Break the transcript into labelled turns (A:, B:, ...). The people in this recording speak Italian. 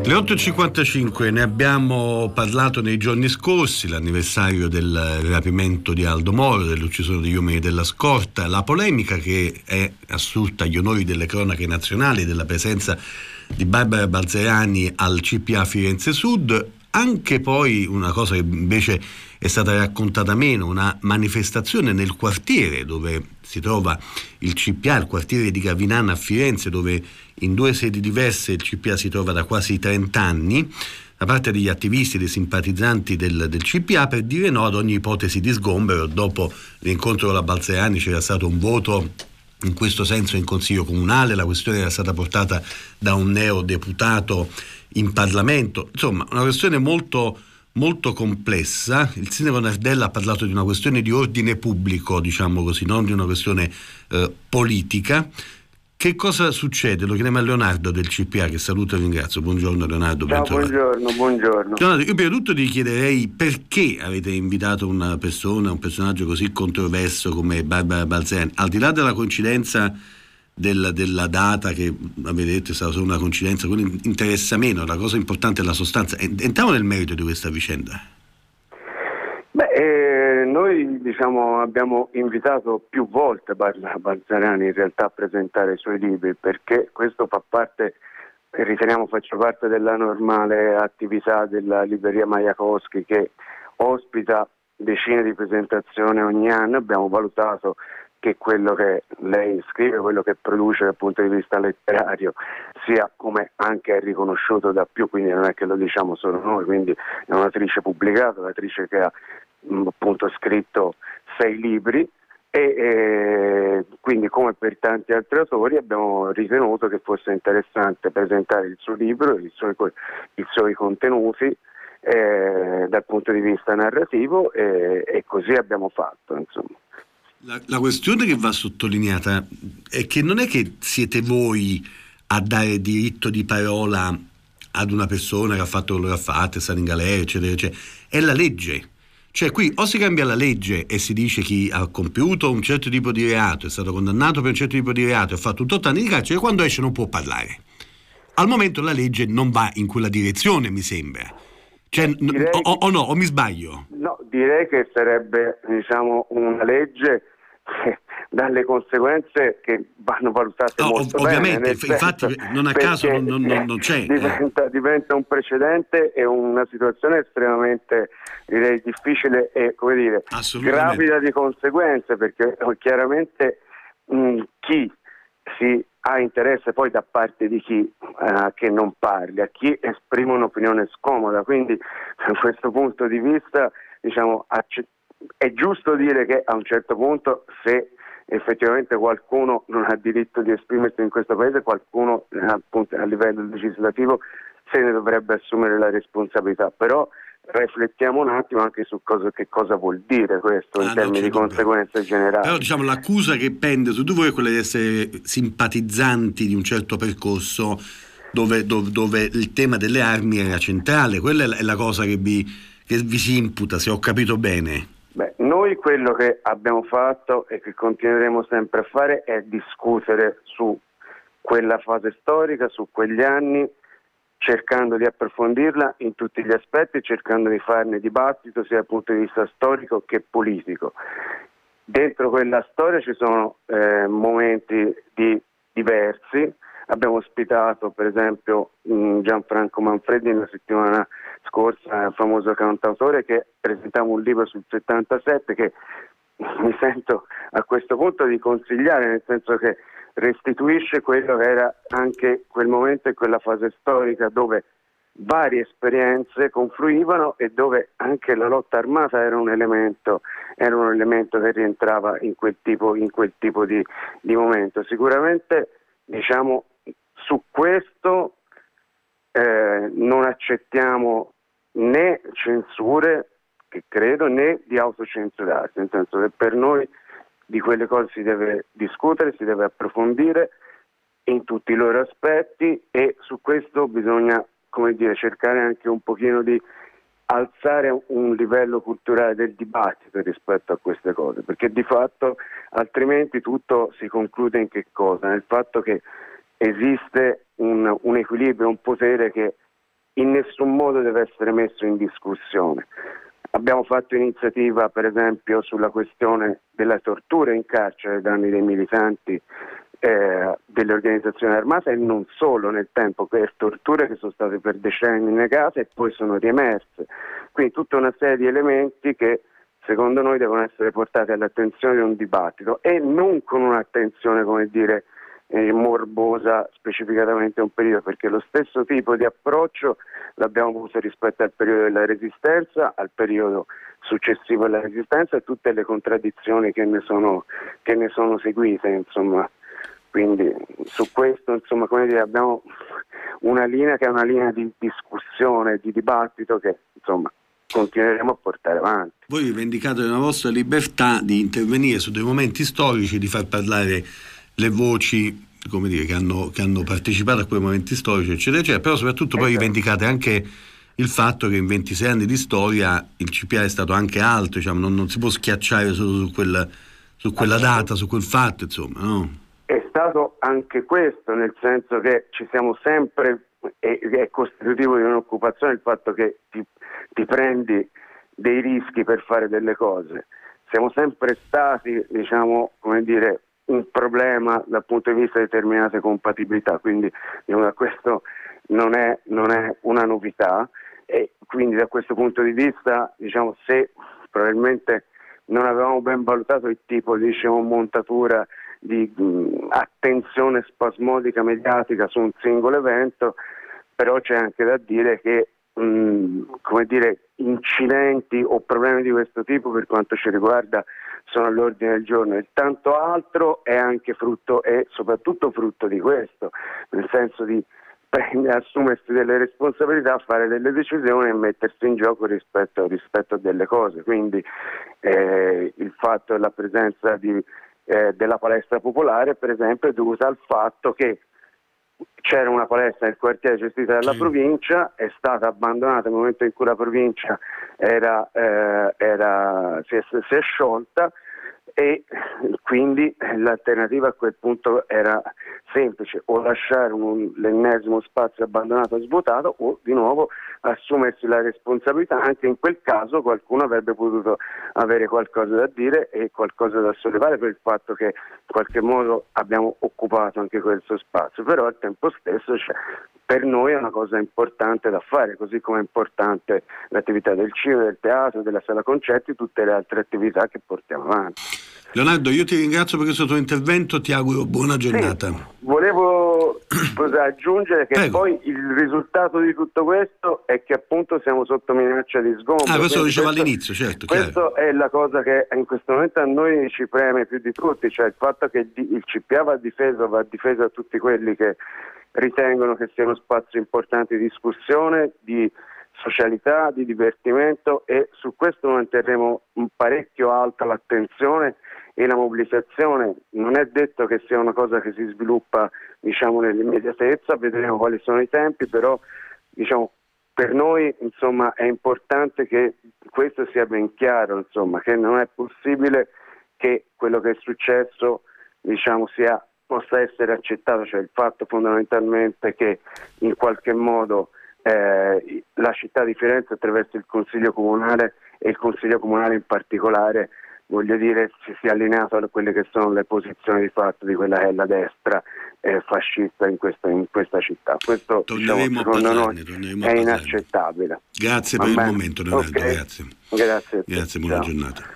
A: Le 8.55, ne abbiamo parlato nei giorni scorsi, l'anniversario del rapimento di Aldo Moro, dell'uccisione degli uomini della scorta, la polemica che è assurta agli onori delle cronache nazionali della presenza di Barbara Balzerani al CPA Firenze Sud, anche poi una cosa che invece è stata raccontata meno, una manifestazione nel quartiere dove si trova il CPA, il quartiere di Gavinana a Firenze, dove in due sedi diverse il CPA si trova da quasi 30 anni, da parte degli attivisti e dei simpatizzanti del CPA, per dire no ad ogni ipotesi di sgombero. Dopo l'incontro con la Balzerani c'era stato un voto in questo senso in Consiglio Comunale, la questione era stata portata da un neodeputato in Parlamento, insomma una questione molto molto complessa. Il sindaco Nardella ha parlato di una questione di ordine pubblico, diciamo così, non di una questione politica. Che cosa succede? Lo chiediamo a Leonardo del CPA, che saluto e ringrazio. Buongiorno Leonardo.
B: Ciao, buongiorno.
A: Leonardo, io prima di tutto ti chiederei perché avete invitato una persona, un personaggio così controverso come Barbara Balzerani, al di là della coincidenza della data che avete detto è stata solo una coincidenza, quello interessa meno, la cosa importante è la sostanza. Entriamo nel merito di questa vicenda.
B: Noi abbiamo invitato più volte Barbara Balzerani in realtà a presentare i suoi libri, perché questo fa parte, riteniamo faccia parte della normale attività della libreria Majakowski, che ospita decine di presentazioni ogni anno. Abbiamo valutato che quello che lei scrive, quello che produce dal punto di vista letterario, sia, come anche è riconosciuto da più, quindi non è che lo diciamo solo noi, quindi è un'autrice pubblicata, un'autrice che ha appunto scritto 6 libri e quindi, come per tanti altri autori, abbiamo ritenuto che fosse interessante presentare il suo libro, i suoi contenuti dal punto di vista narrativo, e così abbiamo fatto, insomma.
A: La questione che va sottolineata è che non è che siete voi a dare diritto di parola ad una persona che ha fatto quello che ha fatto, è stato in galera, eccetera, eccetera. È la legge. Cioè qui o si cambia la legge e si dice chi ha compiuto un certo tipo di reato, è stato condannato per un certo tipo di reato, ha fatto 8 anni di carcere, quando esce non può parlare. Al momento la legge non va in quella direzione, mi sembra. Cioè, o mi sbaglio?
B: No, direi che sarebbe una legge dalle conseguenze che vanno valutate molto
A: ovviamente,
B: bene.
A: infatti non a caso non c'è.
B: Diventa un precedente e una situazione estremamente, direi, difficile e, come dire, gravida di conseguenze, perché chiaramente chi si ha interesse poi da parte di chi che non parli, a chi esprime un'opinione scomoda. Quindi da questo punto di vista è giusto dire che a un certo punto, se effettivamente qualcuno non ha diritto di esprimersi in questo paese, qualcuno appunto a livello legislativo se ne dovrebbe assumere la responsabilità. Però riflettiamo un attimo anche su che cosa vuol dire questo in termini di conseguenze generali.
A: Però l'accusa che pende su di voi è quella di essere simpatizzanti di un certo percorso dove il tema delle armi era centrale. Quella è la cosa che vi si imputa, se ho capito bene.
B: Noi quello che abbiamo fatto e che continueremo sempre a fare è discutere su quella fase storica, su quegli anni, cercando di approfondirla in tutti gli aspetti, cercando di farne dibattito sia dal punto di vista storico che politico. Dentro quella storia ci sono momenti diversi. Abbiamo ospitato per esempio Gianfranco Manfredi la settimana scorsa, famoso cantautore, che presentava un libro sul 77 che mi sento a questo punto di consigliare, nel senso che restituisce quello che era anche quel momento e quella fase storica dove varie esperienze confluivano e dove anche la lotta armata era un elemento che rientrava in quel tipo di momento. Sicuramente su questo non accettiamo né censure, che credo, né di autocensurarsi, nel senso che per noi di quelle cose si deve discutere, si deve approfondire in tutti i loro aspetti, e su questo bisogna, cercare anche un pochino di alzare un livello culturale del dibattito rispetto a queste cose, perché di fatto altrimenti tutto si conclude in che cosa? Nel fatto che esiste un equilibrio, un potere che in nessun modo deve essere messo in discussione. Abbiamo fatto iniziativa per esempio sulla questione della tortura in carcere ai danni dei militanti delle organizzazioni armate, e non solo nel tempo, per torture che sono state per decenni negate e poi sono riemerse. Quindi tutta una serie di elementi che secondo noi devono essere portati all'attenzione di un dibattito, e non con un'attenzione, come dire, morbosa specificatamente a un periodo, perché lo stesso tipo di approccio l'abbiamo avuto rispetto al periodo della Resistenza, al periodo successivo alla Resistenza, e tutte le contraddizioni che ne sono seguite, insomma. Quindi su questo, insomma, come dire, abbiamo una linea che è una linea di discussione, di dibattito che, insomma, continueremo a portare avanti.
A: Voi rivendicate la vostra libertà di intervenire su dei momenti storici, di far parlare le voci, come dire, che hanno partecipato a quei momenti storici, eccetera, eccetera, però soprattutto poi rivendicate anche il fatto che in 26 anni di storia il CPA è stato anche altro, diciamo, non si può schiacciare solo su quella data, su quel fatto, insomma, no?
B: È stato anche questo, nel senso che ci siamo sempre, è costitutivo di un'occupazione il fatto che ti prendi dei rischi per fare delle cose. Siamo sempre stati, diciamo, come dire, un problema dal punto di vista di determinate compatibilità, quindi diciamo, questo non è una novità, e quindi da questo punto di vista, diciamo, se probabilmente non avevamo ben valutato il tipo di, diciamo, montatura di attenzione spasmodica mediatica su un singolo evento, però c'è anche da dire che come dire, incidenti o problemi di questo tipo per quanto ci riguarda sono all'ordine del giorno, e tanto altro è anche frutto e soprattutto frutto di questo, nel senso di assumersi delle responsabilità, fare delle decisioni e mettersi in gioco rispetto a delle cose. Quindi il fatto della presenza della palestra popolare, per esempio, è dovuta al fatto che c'era una palestra nel quartiere gestita dalla provincia, è stata abbandonata nel momento in cui la provincia si è sciolta, e quindi l'alternativa a quel punto era semplice: o lasciare l'ennesimo spazio abbandonato e svuotato, o di nuovo assumersi la responsabilità. Anche in quel caso qualcuno avrebbe potuto avere qualcosa da dire e qualcosa da sollevare per il fatto che in qualche modo abbiamo occupato anche questo spazio, però al tempo stesso per noi è una cosa importante da fare, così come è importante l'attività del cinema, del teatro, della sala concerti, tutte le altre attività che portiamo avanti.
A: Leonardo, io ti ringrazio per questo tuo intervento, ti auguro buona giornata.
B: Sì, volevo aggiungere che
A: Prego.
B: poi il risultato di tutto questo è che appunto siamo sotto minaccia di sgombero.
A: Questo lo dicevo all'inizio, certo.
B: Questo è la cosa che in questo momento a noi ci preme più di tutti, cioè il fatto che il CPA va difeso da tutti quelli che ritengono che sia uno spazio importante di discussione, di socialità, di divertimento, e su questo manterremo parecchio alta l'attenzione e la mobilitazione. Non è detto che sia una cosa che si sviluppa, diciamo, nell'immediatezza, vedremo quali sono i tempi, però diciamo per noi, insomma, è importante che questo sia ben chiaro, insomma, che non è possibile che quello che è successo, diciamo, possa essere accettato, cioè il fatto fondamentalmente che in qualche modo la città di Firenze, attraverso il Consiglio Comunale, e il Consiglio Comunale in particolare, voglio dire, si sia allineato a quelle che sono le posizioni di fatto di quella che è la destra fascista in questa città. Questo, diciamo, secondo noi è inaccettabile.
A: Grazie per il momento, Leonardo.
B: Okay.
A: Grazie, buona
B: Ciao.
A: giornata.